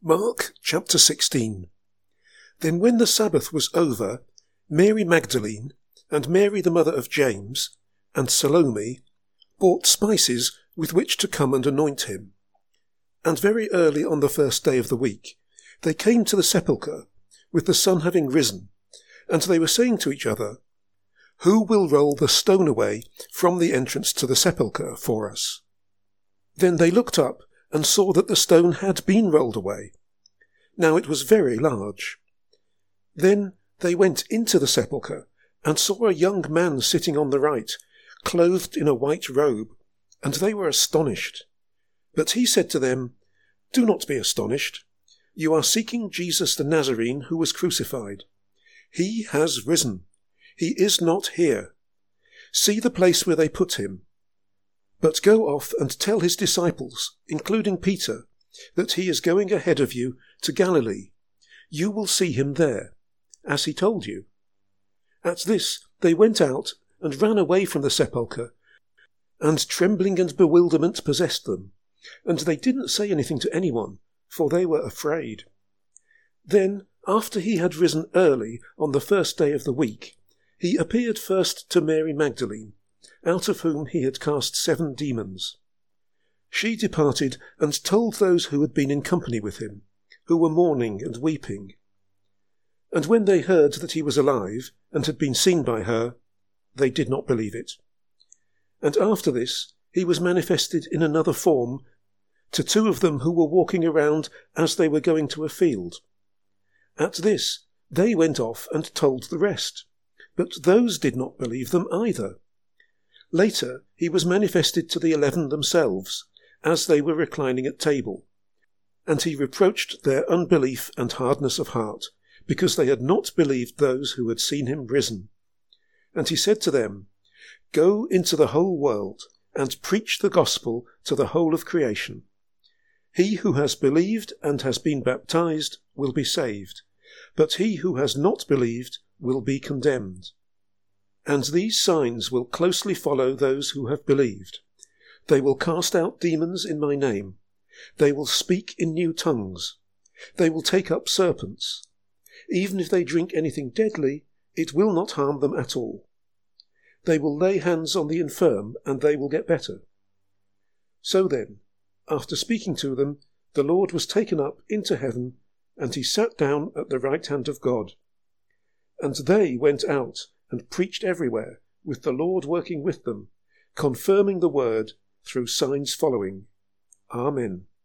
Mark chapter 16. Then when the Sabbath was over, Mary Magdalene, and Mary the mother of James, and Salome, bought spices with which to come and anoint him. And very early on the first day of the week, they came to the sepulchre, with the sun having risen, and they were saying to each other, "Who will roll the stone away from the entrance to the sepulchre for us?" Then they looked up, and saw that the stone had been rolled away. Now it was very large. Then they went into the sepulchre, and saw a young man sitting on the right, clothed in a white robe, and they were astonished. But he said to them, "Do not be astonished. You are seeking Jesus the Nazarene, who was crucified. He has risen. He is not here. See the place where they put him. But go off and tell his disciples, including Peter, that he is going ahead of you to Galilee. You will see him there, as he told you." At this they went out and ran away from the sepulchre, and trembling and bewilderment possessed them, and they didn't say anything to anyone, for they were afraid. Then, after he had risen early on the first day of the week, he appeared first to Mary Magdalene, out of whom he had cast 7 demons. She departed and told those who had been in company with him, who were mourning and weeping. And when they heard that he was alive and had been seen by her, they did not believe it. And after this he was manifested in another form to 2 of them who were walking around as they were going to a field. At this they went off and told the rest, but those did not believe them either. Later he was manifested to the 11 themselves, as they were reclining at table, and he reproached their unbelief and hardness of heart, because they had not believed those who had seen him risen. And he said to them, "Go into the whole world, and preach the gospel to the whole of creation. He who has believed and has been baptized will be saved, but he who has not believed will be condemned. And these signs will closely follow those who have believed. They will cast out demons in my name. They will speak in new tongues. They will take up serpents. Even if they drink anything deadly, it will not harm them at all. They will lay hands on the infirm, and they will get better." So then, after speaking to them, the Lord was taken up into heaven, and he sat down at the right hand of God. And they went out and preached everywhere, with the Lord working with them, confirming the word through signs following. Amen.